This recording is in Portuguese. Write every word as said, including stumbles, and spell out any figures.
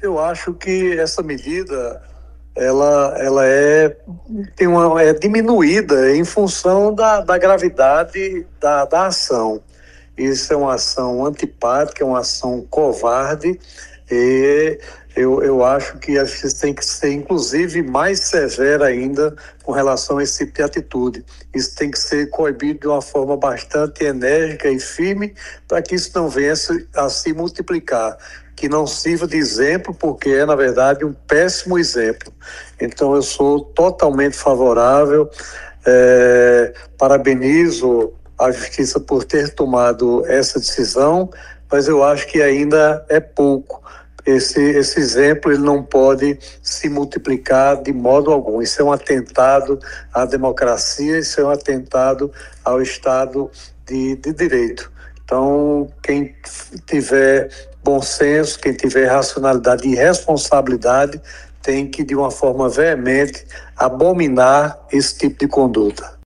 Eu acho que essa medida ela, ela é, tem uma, é diminuída em função da, da gravidade da, da ação. Isso é uma ação antipática, é uma ação covarde, e eu, eu acho que a justiça tem que ser, inclusive, mais severa ainda com relação a esse tipo de atitude. Isso tem que ser coibido de uma forma bastante enérgica e firme para que isso não venha a se multiplicar, que não sirva de exemplo, porque é, na verdade, um péssimo exemplo. Então, eu sou totalmente favorável, é, parabenizo a Justiça por ter tomado essa decisão, mas eu acho que ainda é pouco. Esse, esse exemplo ele não pode se multiplicar de modo algum. Isso é um atentado à democracia, isso é um atentado ao Estado de, de Direito. Então, quem tiver bom senso, quem tiver racionalidade e responsabilidade, tem que, de uma forma veemente, abominar esse tipo de conduta.